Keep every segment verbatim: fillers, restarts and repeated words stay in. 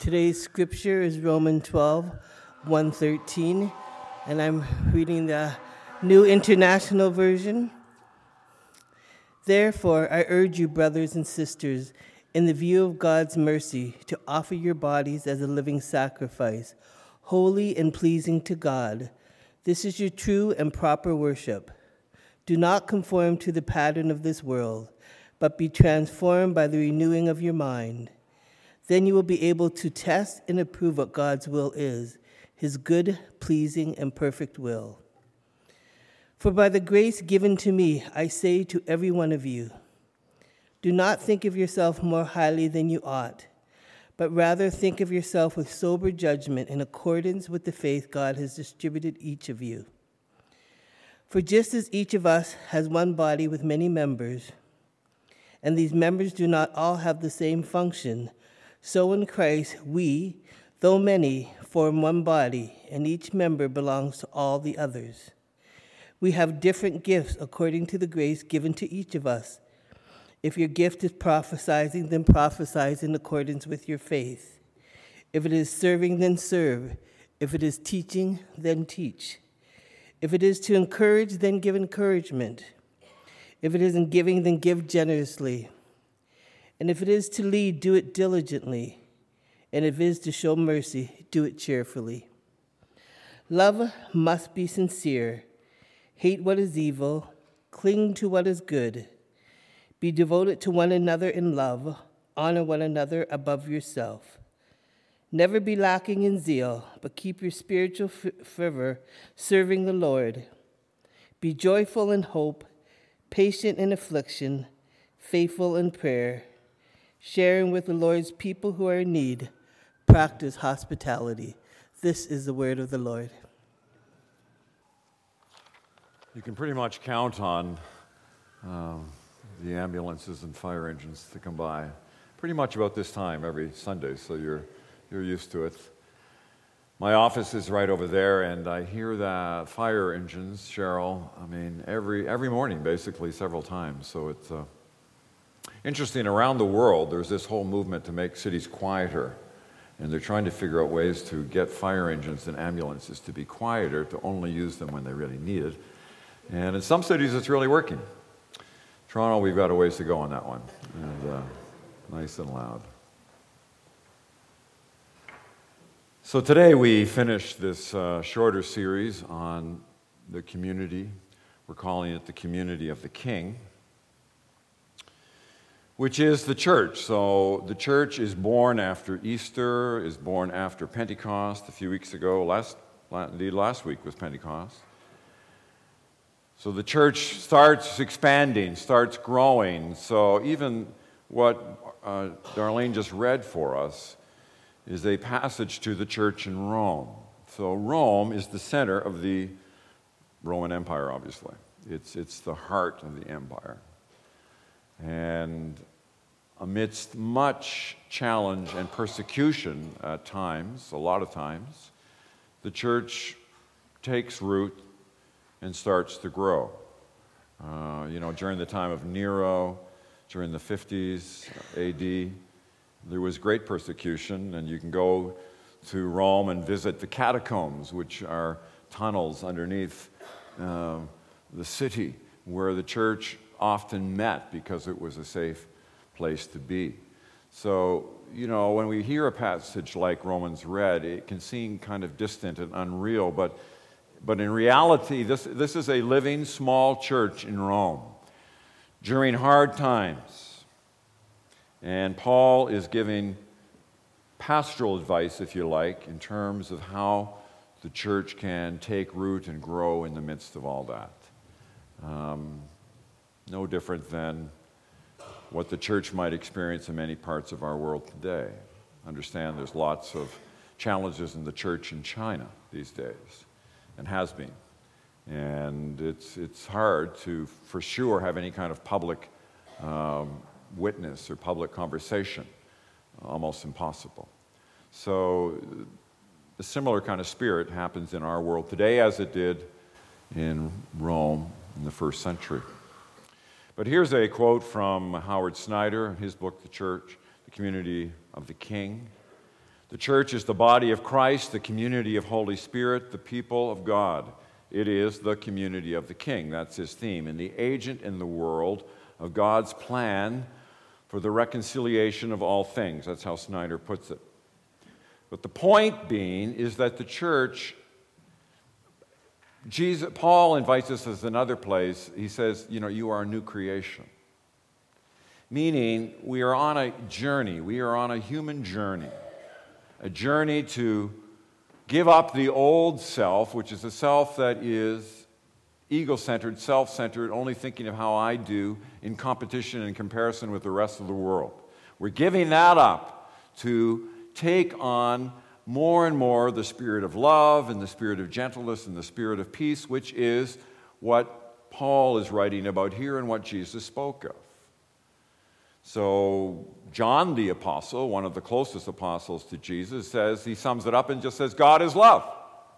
Today's scripture is Romans twelve, one thirteen, and I'm reading the New International Version. Therefore, I urge you, brothers and sisters, in the view of God's mercy, to offer your bodies as a living sacrifice, holy and pleasing to God. This is your true and proper worship. Do not conform to the pattern of this world, but be transformed by the renewing of your mind. Then you will be able to test and approve what God's will is, his good, pleasing, and perfect will. For by the grace given to me, I say to every one of you, do not think of yourself more highly than you ought, but rather think of yourself with sober judgment in accordance with the faith God has distributed each of you. For just as each of us has one body with many members, and these members do not all have the same function, so in Christ we, though many, form one body, and each member belongs to all the others. We have different gifts according to the grace given to each of us. If your gift is prophesying, then prophesy in accordance with your faith. If it is serving, then serve. If it is teaching, then teach. If it is to encourage, then give encouragement. If it isn't giving, then give generously. And if it is to lead, do it diligently. And if it is to show mercy, do it cheerfully. Love must be sincere. Hate what is evil. Cling to what is good. Be devoted to one another in love. Honor one another above yourself. Never be lacking in zeal, but keep your spiritual f- fervor serving the Lord. Be joyful in hope, patient in affliction, faithful in prayer. Sharing with the Lord's people who are in need, practice hospitality. This is the word of the Lord. You can pretty much count on um, the ambulances and fire engines to come by pretty much about this time every Sunday, so you're you're used to it. My office is right over there, and I hear the fire engines, Cheryl, I mean, every every morning, basically, several times, so it's uh, interesting. Around the world, there's this whole movement to make cities quieter, and they're trying to figure out ways to get fire engines and ambulances to be quieter, to only use them when they really need it. And in some cities, it's really working. Toronto, we've got a ways to go on that one, and uh, nice and loud. So today we finished this uh, shorter series on the community. We're calling it the Community of the King, which is the church. So the church is born after Easter, is born after Pentecost a few weeks ago. Last, indeed, last week was Pentecost. So the church starts expanding, starts growing. So even what uh, Darlene just read for us is a passage to the church in Rome. So Rome is the center of the Roman Empire, obviously. It's, it's the heart of the empire. And amidst much challenge and persecution at times, a lot of times, the church takes root and starts to grow. Uh, you know, during the time of Nero, during the fifties A D, there was great persecution, and you can go to Rome and visit the catacombs, which are tunnels underneath uh, the city where the church often met because it was a safe place to be. So, you know, when we hear a passage like Romans read, it can seem kind of distant and unreal, but but in reality, this, this is a living small church in Rome during hard times. And Paul is giving pastoral advice, if you like, in terms of how the church can take root and grow in the midst of all that. Um, no different than what the church might experience in many parts of our world today. Understand there's lots of challenges in the church in China these days, and has been. And it's it's hard to, for sure, have any kind of public um, witness or public conversation. Almost impossible. So a similar kind of spirit happens in our world today as it did in Rome in the first century. But here's a quote from Howard Snyder in his book, The Church, the Community of the King. The church is the body of Christ, the community of Holy Spirit, the people of God. It is the community of the King. That's his theme. And the agent in the world of God's plan for the reconciliation of all things. That's how Snyder puts it. But the point being is that the church, Jesus, Paul invites us as another place. He says, you know, you are a new creation. Meaning, we are on a journey. We are on a human journey. A journey to give up the old self, which is a self that is ego-centered, self-centered, only thinking of how I do in competition and comparison with the rest of the world. We're giving that up to take on more and more the spirit of love and the spirit of gentleness and the spirit of peace, which is what Paul is writing about here and what Jesus spoke of. So John the apostle, one of the closest apostles to Jesus, says, he sums it up and just says, God is love.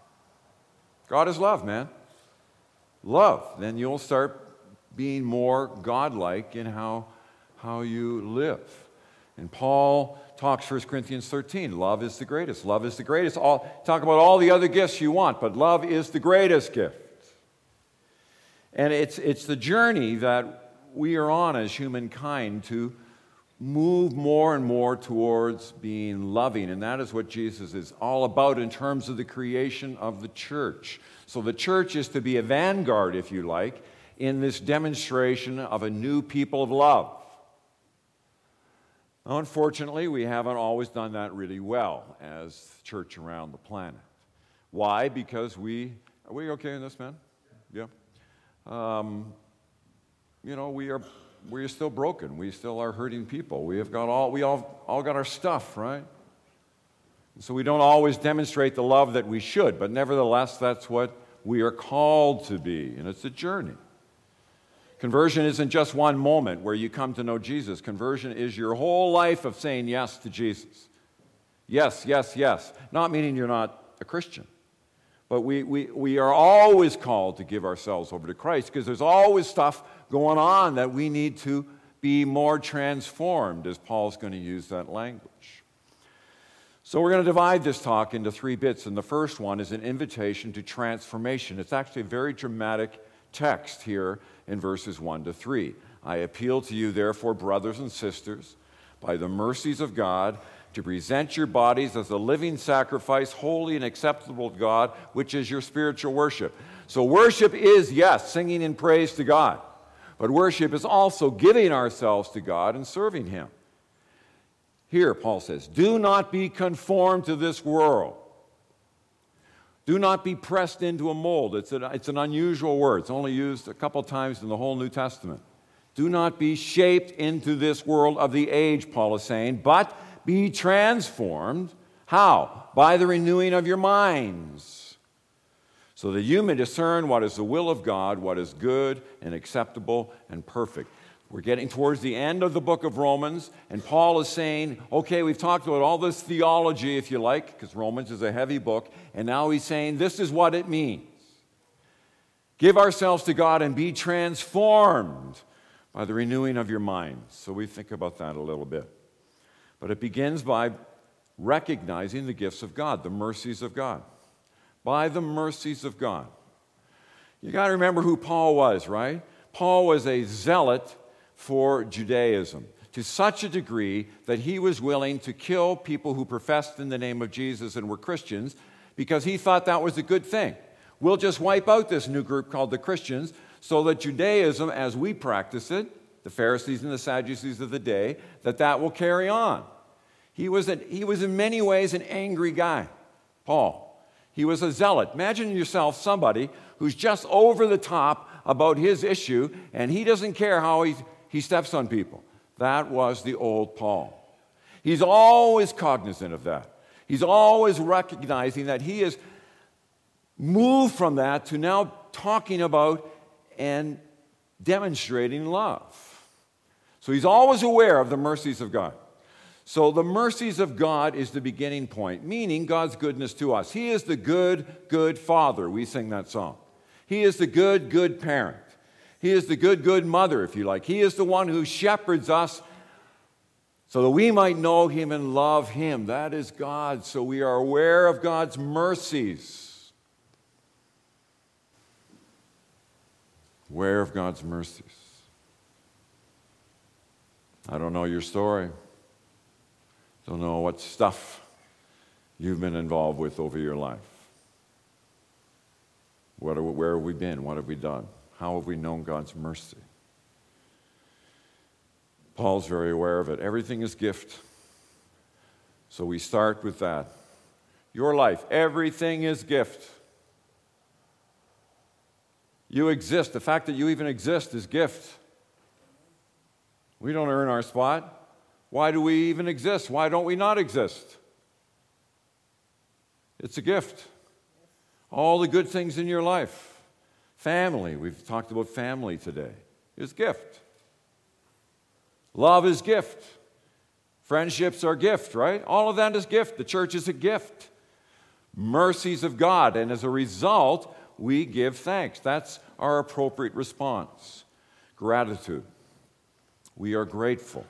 God is love, man. Love. Then you'll start being more godlike in how, how you live. And Paul talks First Corinthians thirteen, love is the greatest. Love is the greatest. All, talk about all the other gifts you want, but love is the greatest gift. And it's, it's the journey that we are on as humankind to move more and more towards being loving. And that is what Jesus is all about in terms of the creation of the church. So the church is to be a vanguard, if you like, in this demonstration of a new people of love. Unfortunately, we haven't always done that really well as church around the planet. Why? Because we, are we okay in this, man? Yeah. Um, you know, we are we are still broken. We still are hurting people. We have got all we all all got our stuff, right? So we don't always demonstrate the love that we should, but nevertheless, that's what we are called to be, and it's a journey. Conversion isn't just one moment where you come to know Jesus. Conversion is your whole life of saying yes to Jesus. Yes, yes, yes. Not meaning you're not a Christian. But we, we, we are always called to give ourselves over to Christ because there's always stuff going on that we need to be more transformed, as Paul's going to use that language. So we're going to divide this talk into three bits, and the first one is an invitation to transformation. It's actually a very dramatic text here in verses one to three. I appeal to you, therefore, brothers and sisters, by the mercies of God, to present your bodies as a living sacrifice, holy and acceptable to God, which is your spiritual worship. So worship is, yes, singing in praise to God. But worship is also giving ourselves to God and serving Him. Here, Paul says, do not be conformed to this world. Do not be pressed into a mold. It's, a, it's an unusual word. It's only used a couple times in the whole New Testament. Do not be shaped into this world of the age, Paul is saying, but be transformed. How? By the renewing of your minds, so that you may discern what is the will of God, what is good and acceptable and perfect. We're getting towards the end of the book of Romans, and Paul is saying, okay, we've talked about all this theology, if you like, because Romans is a heavy book, and now he's saying this is what it means. Give ourselves to God and be transformed by the renewing of your minds. So we think about that a little bit. But it begins by recognizing the gifts of God, the mercies of God. By the mercies of God. You got to remember who Paul was, right? Paul was a zealot for Judaism to such a degree that he was willing to kill people who professed in the name of Jesus and were Christians because he thought that was a good thing. We'll just wipe out this new group called the Christians so that Judaism, as we practice it, the Pharisees and the Sadducees of the day, that that will carry on. He was, a, he was in many ways an angry guy, Paul. He was a zealot. Imagine yourself somebody who's just over the top about his issue, and he doesn't care how he, he steps on people. That was the old Paul. He's always cognizant of that. He's always recognizing that he is moved from that to now talking about and demonstrating love. So he's always aware of the mercies of God. So the mercies of God is the beginning point, meaning God's goodness to us. He is the good, good Father. We sing that song. He is the good, good parent. He is the good, good mother, if you like. He is the one who shepherds us so that we might know him and love him. That is God. So we are aware of God's mercies. Aware of God's mercies. I don't know your story. Don't know what stuff you've been involved with over your life. What are, where have we been? What have we done? How have we known God's mercy? Paul's very aware of it. Everything is gift. So we start with that. Your life, everything is gift. You exist. The fact that you even exist is gift. We don't earn our spot. Why do we even exist? Why don't we not exist? It's a gift. All the good things in your life. Family, we've talked about family today, is gift. Love is gift. Friendships are gift, right? All of that is gift. The church is a gift. Mercies of God. And as a result, we give thanks. That's our appropriate response. Gratitude. We are grateful.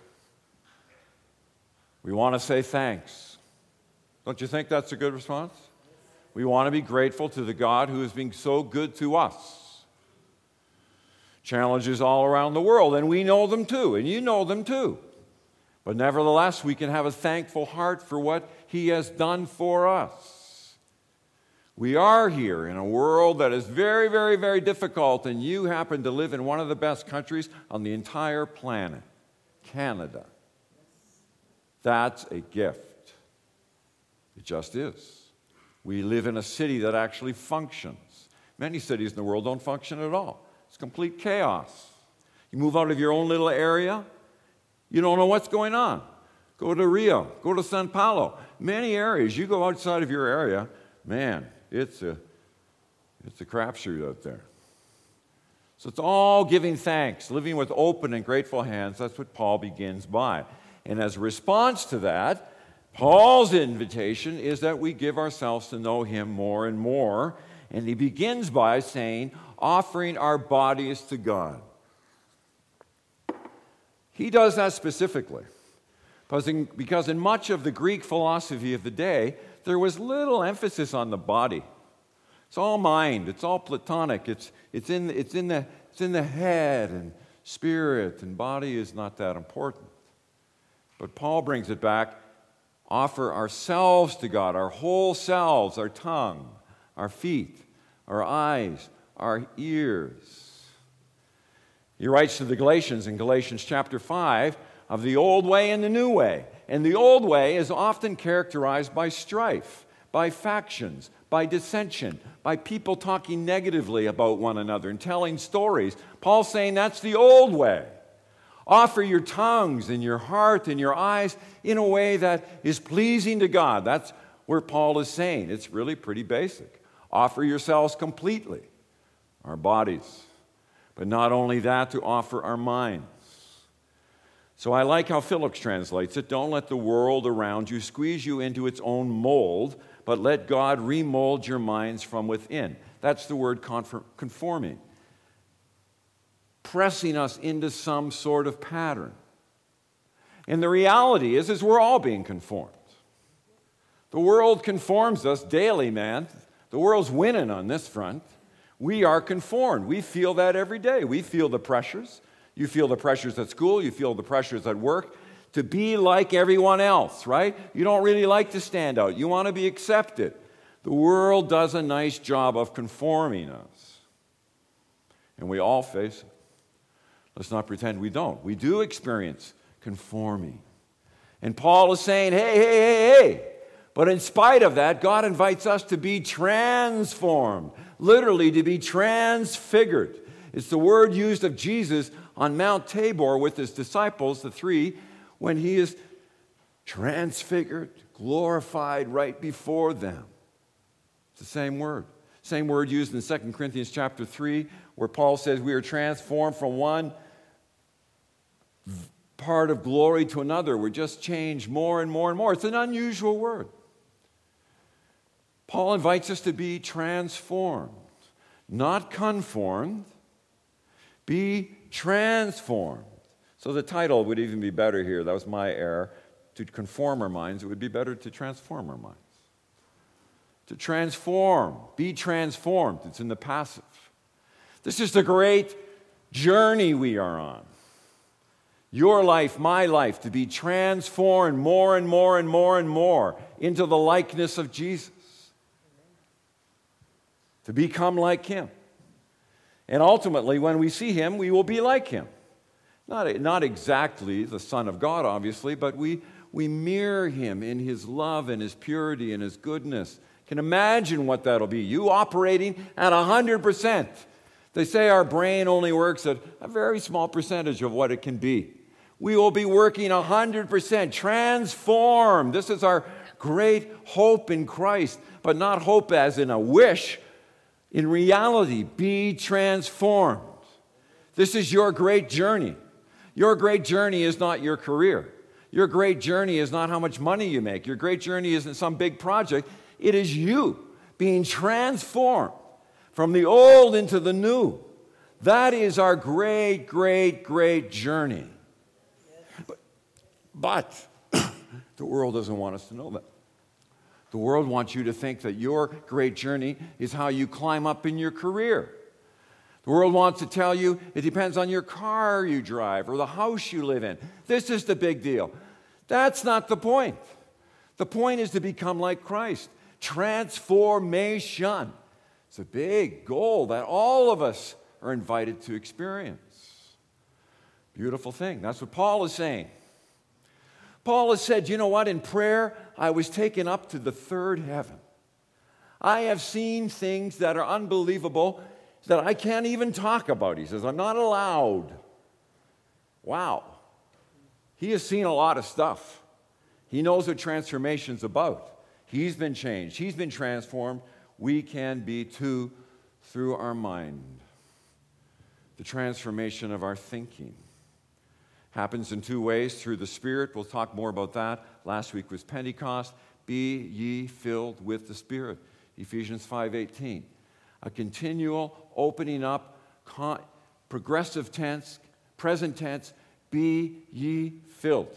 We want to say thanks. Don't you think that's a good response? We want to be grateful to the God who is being so good to us. Challenges all around the world, and we know them too, and you know them too. But nevertheless, we can have a thankful heart for what he has done for us. We are here in a world that is very, very, very difficult, and you happen to live in one of the best countries on the entire planet, Canada. That's a gift. It just is. We live in a city that actually functions. Many cities in the world don't function at all. It's complete chaos. You move out of your own little area, you don't know what's going on. Go to Rio, go to Sao Paulo. Many areas, you go outside of your area, man, it's a, it's a crapshoot out there. So it's all giving thanks, living with open and grateful hands. That's what Paul begins by. And as a response to that, Paul's invitation is that we give ourselves to know him more and more. And he begins by saying, offering our bodies to God. He does that specifically because in, because in much of the Greek philosophy of the day, there was little emphasis on the body. It's all mind. It's all Platonic. It's, it's, in, it's, in the, it's in the head and spirit, and body is not that important. But Paul brings it back. Offer ourselves to God, our whole selves, our tongue, our feet, our eyes, our ears. He writes to the Galatians in Galatians chapter five of the old way and the new way. And the old way is often characterized by strife, by factions, by dissension, by people talking negatively about one another and telling stories. Paul's saying that's the old way. Offer your tongues and your heart and your eyes in a way that is pleasing to God. That's where Paul is saying. It's really pretty basic. Offer yourselves completely, our bodies. But not only that, to offer our minds. So I like how Phillips translates it. Don't let the world around you squeeze you into its own mold, but let God remold your minds from within. That's the word conforming. Pressing us into some sort of pattern. And the reality is, is we're all being conformed. The world conforms us daily, man. The world's winning on this front. We are conformed. We feel that every day. We feel the pressures. You feel the pressures at school. You feel the pressures at work to be like everyone else, right? You don't really like to stand out. You want to be accepted. The world does a nice job of conforming us. And we all face it. Let's not pretend we don't. We do experience conforming. And Paul is saying, hey, hey, hey, hey. But in spite of that, God invites us to be transformed. Literally, to be transfigured. It's the word used of Jesus on Mount Tabor with his disciples, the three, when he is transfigured, glorified right before them. It's the same word. Same word used in Second Corinthians chapter three, where Paul says we are transformed from one part of glory to another. We're just changed more and more and more. It's an unusual word. Paul invites us to be transformed, not conformed. Be transformed. So the title would even be better here. That was my error. To conform our minds, it would be better to transform our minds. To transform, be transformed. It's in the passive. This is the great journey we are on. Your life, my life, to be transformed more and more and more and more into the likeness of Jesus. To become like Him. And ultimately, when we see Him, we will be like Him. Not, not exactly the Son of God, obviously, but we, we mirror Him in His love and His purity and His goodness. Can imagine what that'll be. You operating at one hundred percent. They say our brain only works at a very small percentage of what it can be. We will be working one hundred percent, transformed. This is our great hope in Christ, but not hope as in a wish. In reality, be transformed. This is your great journey. Your great journey is not your career. Your great journey is not how much money you make. Your great journey isn't some big project. It is you being transformed from the old into the new. That is our great, great, great journey. But, but the world doesn't want us to know that. The world wants you to think that your great journey is how you climb up in your career. The world wants to tell you it depends on your car you drive or the house you live in. This is the big deal. That's not the point. The point is to become like Christ. Transformation. It's a big goal that all of us are invited to experience. Beautiful thing. That's what Paul is saying. Paul has said, you know what, in prayer, I was taken up to the third heaven. I have seen things that are unbelievable that I can't even talk about. He says, I'm not allowed. Wow. He has seen a lot of stuff. He knows what transformation's about. He's been changed. He's been transformed. We can be too through our mind. The transformation of our thinking happens in two ways, through the Spirit. We'll talk more about that. Last week was Pentecost. Be ye filled with the Spirit. Ephesians five eighteen. A continual opening up, con- progressive tense, present tense. Be ye filled.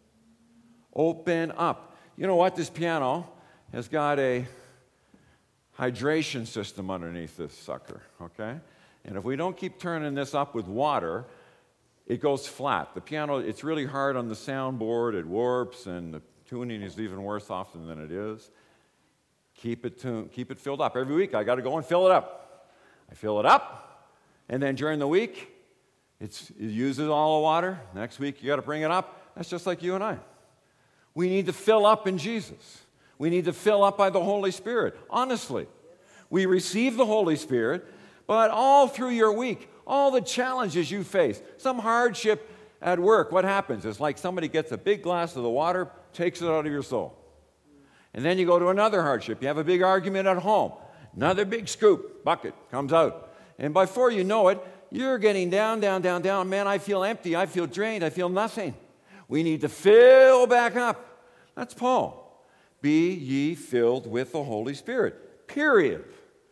Open up. You know what? This piano has got a hydration system underneath this sucker, okay? And if we don't keep turning this up with water, it goes flat. The piano, it's really hard on the soundboard. It warps, and the tuning is even worse often than it is. Keep it tuned, keep it filled up. Every week, I got to go and fill it up. I fill it up, and then during the week, it's, it uses all the water. Next week, you got to bring it up. That's just like you and I. We need to fill up in Jesus. We need to fill up by the Holy Spirit. Honestly, we receive the Holy Spirit, but all through your week, all the challenges you face, some hardship at work, what happens? It's like somebody gets a big glass of the water, takes it out of your soul. And then you go to another hardship. You have a big argument at home. Another big scoop, bucket, comes out. And before you know it, you're getting down, down, down, down. Man, I feel empty. I feel drained. I feel nothing. We need to fill back up. That's Paul. Be ye filled with the Holy Spirit. Period.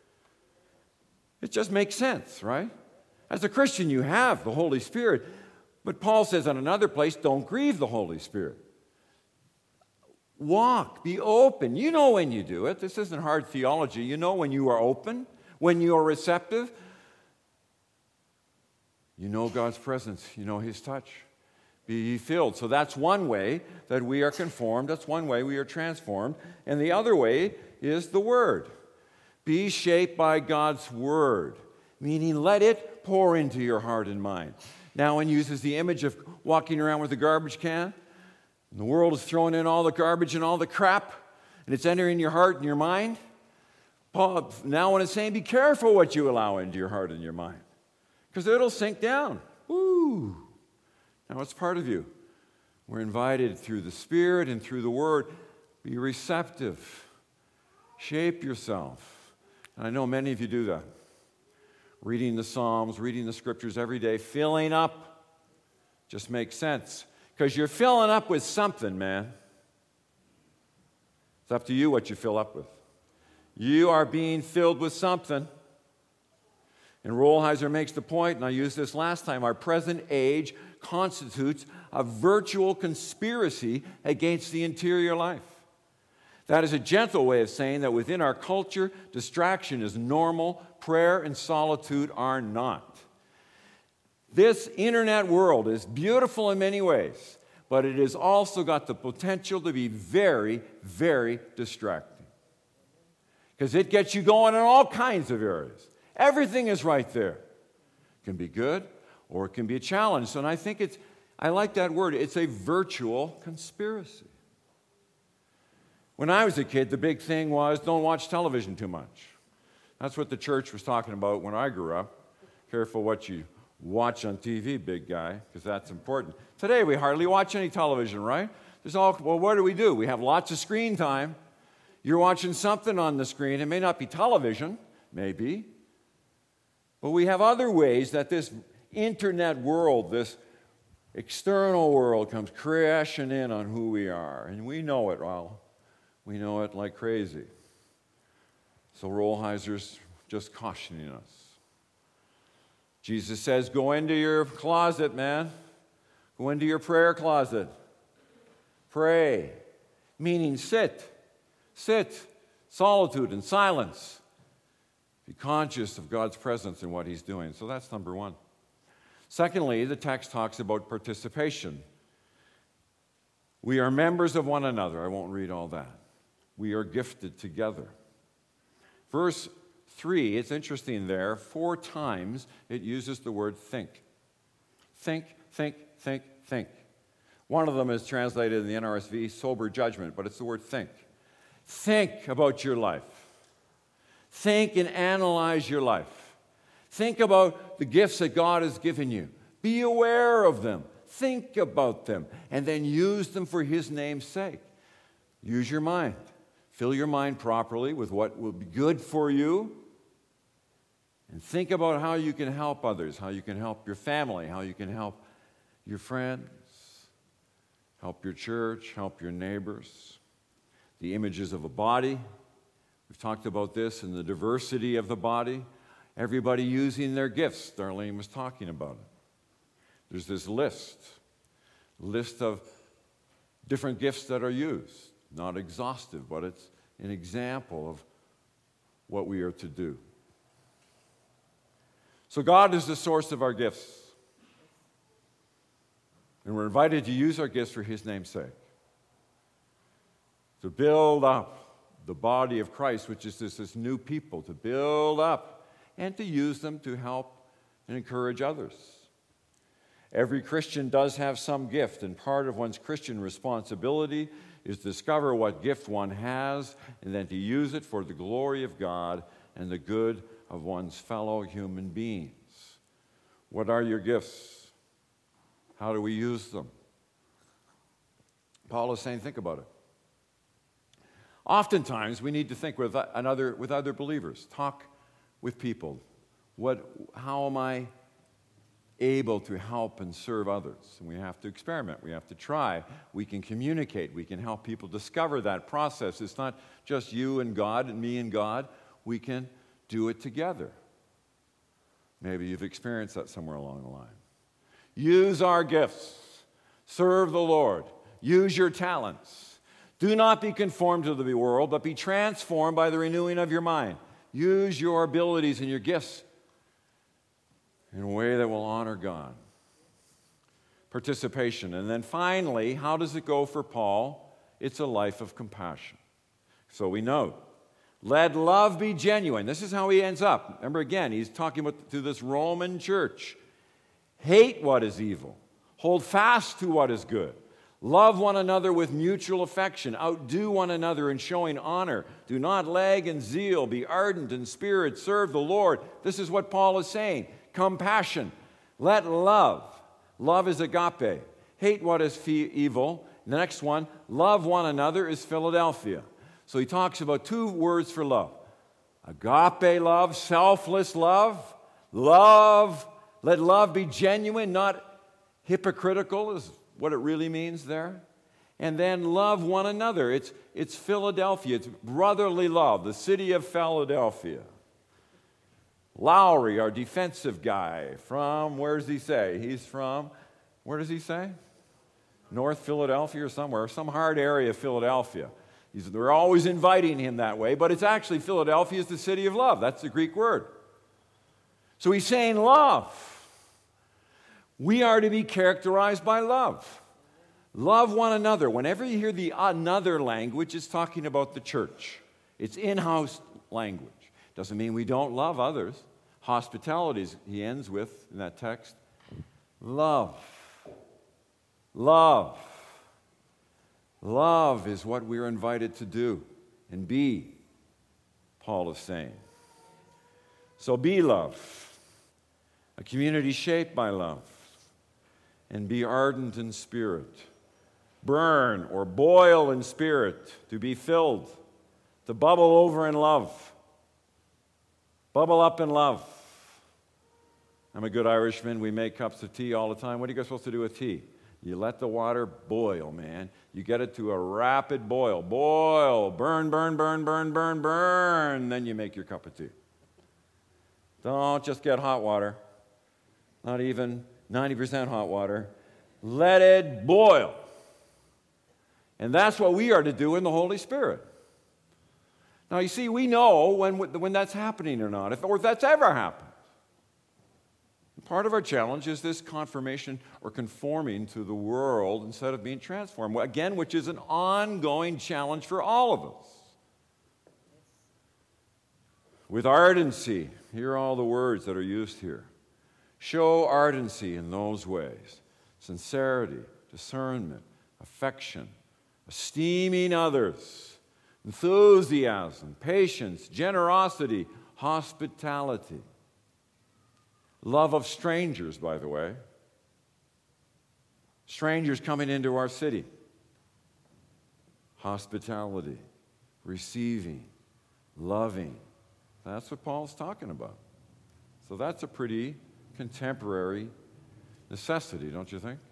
It just makes sense, right? As a Christian, you have the Holy Spirit. But Paul says in another place, don't grieve the Holy Spirit. Walk, be open. You know when you do it. This isn't hard theology. You know when you are open, when you are receptive. You know God's presence. You know His touch. Be ye filled. So that's one way that we are conformed. That's one way we are transformed. And the other way is the Word. Be shaped by God's Word, meaning let it pour into your heart and mind. Now, one uses the image of walking around with a garbage can, and the world is throwing in all the garbage and all the crap, and it's entering your heart and your mind. Paul, now when it's saying, be careful what you allow into your heart and your mind, because it'll sink down. Woo! Now it's part of you. We're invited through the Spirit and through the Word. Be receptive. Shape yourself. And I know many of you do that. Reading the Psalms, reading the Scriptures every day, filling up just makes sense. Because you're filling up with something, man. It's up to you what you fill up with. You are being filled with something. And Rolheiser makes the point, and I used this last time, our present age constitutes a virtual conspiracy against the interior life. That is a gentle way of saying that within our culture, distraction is normal, prayer and solitude are not. This internet world is beautiful in many ways, but it has also got the potential to be very, very distracting. Because it gets you going in all kinds of areas. Everything is right there. It can be good or it can be a challenge. So, and I think it's, I like that word, it's a virtual conspiracy. When I was a kid, the big thing was don't watch television too much. That's what the church was talking about when I grew up. Careful what you watch on T V, big guy, because that's important. Today, we hardly watch any television, right? There's all, well, what do we do? We have lots of screen time. You're watching something on the screen. It may not be television, maybe, but we have other ways that this internet world, this external world, comes crashing in on who we are, and we know it well. We know it like crazy. So Rolheiser's just cautioning us. Jesus says, go into your closet, man. Go into your prayer closet. Pray. Meaning sit. Sit. Solitude and silence. Be conscious of God's presence in what he's doing. So that's number one. Secondly, the text talks about participation. We are members of one another. I won't read all that. We are gifted together. Verse three, it's interesting there, four times it uses the word think. Think, think, think, think. One of them is translated in the N R S V, sober judgment, but it's the word think. Think about your life. Think and analyze your life. Think about the gifts that God has given you. Be aware of them. Think about them. And then use them for his name's sake. Use your mind. Fill your mind properly with what will be good for you. And think about how you can help others, how you can help your family, how you can help your friends, help your church, help your neighbors. The images of a body. We've talked about this in the diversity of the body. Everybody using their gifts. Darlene was talking about it. There's this list, list of different gifts that are used. Not exhaustive, but it's an example of what we are to do. So God is the source of our gifts. And we're invited to use our gifts for his name's sake. To build up the body of Christ, which is this, this new people, to build up and to use them to help and encourage others. Every Christian does have some gift, and part of one's Christian responsibility is to discover what gift one has and then to use it for the glory of God and the good of one's fellow human beings. What are your gifts? How do we use them? Paul is saying, think about it. Oftentimes, we need to think with another, with other believers. Talk with people. What, how am I able to help and serve others? And we have to experiment. We have to try. We can communicate. We can help people discover that process. It's not just you and God and me and God. We can do it together. Maybe you've experienced that somewhere along the line. Use our gifts. Serve the Lord. Use your talents. Do not be conformed to the world, but be transformed by the renewing of your mind. Use your abilities and your gifts in a way that will honor God. Participation. And then finally, how does it go for Paul? It's a life of compassion. So we know, let love be genuine. This is how he ends up. Remember again, he's talking about to this Roman church. Hate what is evil. Hold fast to what is good. Love one another with mutual affection. Outdo one another in showing honor. Do not lag in zeal. Be ardent in spirit. Serve the Lord. This is what Paul is saying. Compassion. Let love. Love is agape. Hate what is fe- evil. The next one, love one another, is Philadelphia. So he talks about two words for love. Agape love, selfless love. Love. Let love be genuine, not hypocritical, is what it really means there. And then love one another. It's, it's Philadelphia. It's brotherly love, the city of Philadelphia. Lowry, our defensive guy, from, where does he say? He's from, where does he say? North Philadelphia or somewhere, some hard area of Philadelphia. He's, they're always inviting him that way, but it's actually Philadelphia is the city of love. That's the Greek word. So he's saying love. We are to be characterized by love. Love one another. Whenever you hear the another language, it's talking about the church. It's in-house language. Doesn't mean we don't love others. Hospitality, he ends with in that text. Love. Love. Love is what we're invited to do and be, Paul is saying. So be love. A community shaped by love. And be ardent in spirit. Burn or boil in spirit, to be filled, to bubble over in love. Bubble up in love. I'm a good Irishman. We make cups of tea all the time. What are you guys supposed to do with tea? You let the water boil, man. You get it to a rapid boil. Boil, burn, burn, burn, burn, burn, burn. Then you make your cup of tea. Don't just get hot water. Not even ninety percent hot water. Let it boil. And that's what we are to do in the Holy Spirit. Now, you see, we know when, when that's happening or not, if, or if that's ever happened. Part of our challenge is this confirmation or conforming to the world instead of being transformed. Again, which is an ongoing challenge for all of us. With ardency, here are all the words that are used here. Show ardency in those ways. Sincerity, discernment, affection, esteeming others, enthusiasm, patience, generosity, hospitality. Love of strangers, by the way. Strangers coming into our city. Hospitality, receiving, loving. That's what Paul's talking about. So that's a pretty contemporary necessity, don't you think?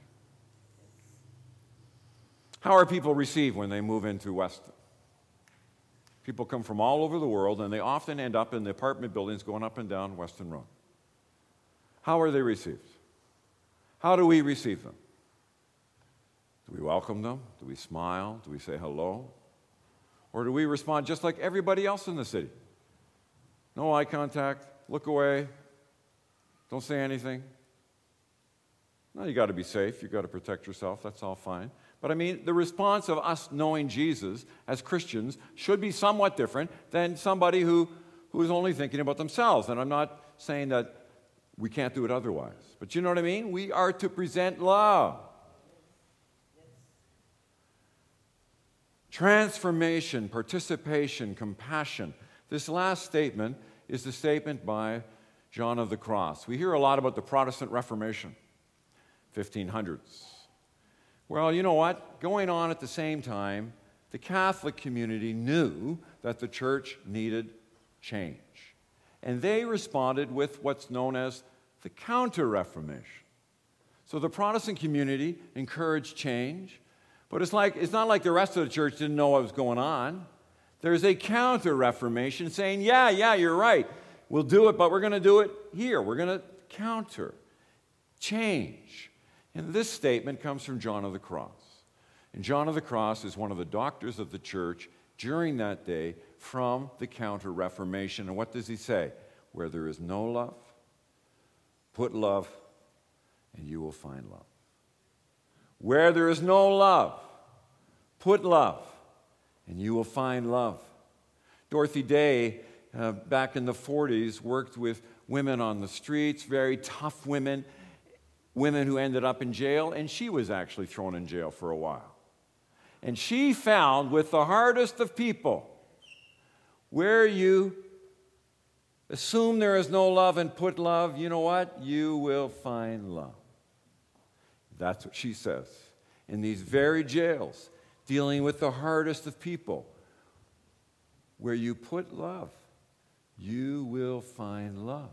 How are people received when they move into Weston? People come from all over the world, and they often end up in the apartment buildings going up and down Weston Road. How are they received? How do we receive them? Do we welcome them? Do we smile? Do we say hello? Or do we respond just like everybody else in the city? No eye contact, look away, don't say anything. No, you got to be safe, you got to protect yourself, that's all fine. But I mean, the response of us knowing Jesus as Christians should be somewhat different than somebody who, who is only thinking about themselves. And I'm not saying that we can't do it otherwise. But you know what I mean? We are to present love. Transformation, participation, compassion. This last statement is the statement by John of the Cross. We hear a lot about the Protestant Reformation, fifteen hundreds. Well, you know what? Going on at the same time, the Catholic community knew that the church needed change. And they responded with what's known as the Counter-Reformation. So the Protestant community encouraged change, but it's like it's not like the rest of the church didn't know what was going on. There's a Counter-Reformation saying, yeah, yeah, you're right. We'll do it, but we're going to do it here. We're going to counter, change. And this statement comes from John of the Cross. And John of the Cross is one of the doctors of the church during that day from the Counter-Reformation. And what does he say? Where there is no love, put love, and you will find love. Where there is no love, put love, and you will find love. Dorothy Day, uh, back in the forties, worked with women on the streets, very tough women, women who ended up in jail, and she was actually thrown in jail for a while. And she found with the hardest of people, where you assume there is no love and put love, you know what? You will find love. That's what she says. In these very jails, dealing with the hardest of people, where you put love, you will find love.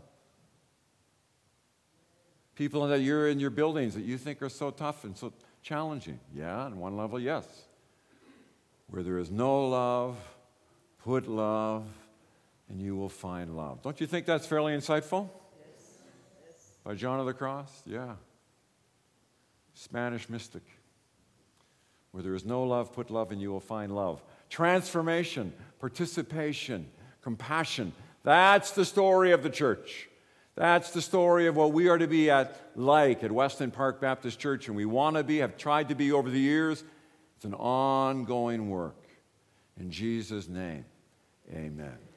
People that you're in your buildings that you think are so tough and so challenging. Yeah, on one level, yes. Where there is no love, put love, and you will find love. Don't you think that's fairly insightful? Yes. Yes. By John of the Cross? Yeah. Spanish mystic. Where there is no love, put love and you will find love. Transformation, participation, compassion. That's the story of the church. That's the story of what we are to be at, like at Weston Park Baptist Church, and we want to be, have tried to be over the years. It's an ongoing work. In Jesus' name, amen.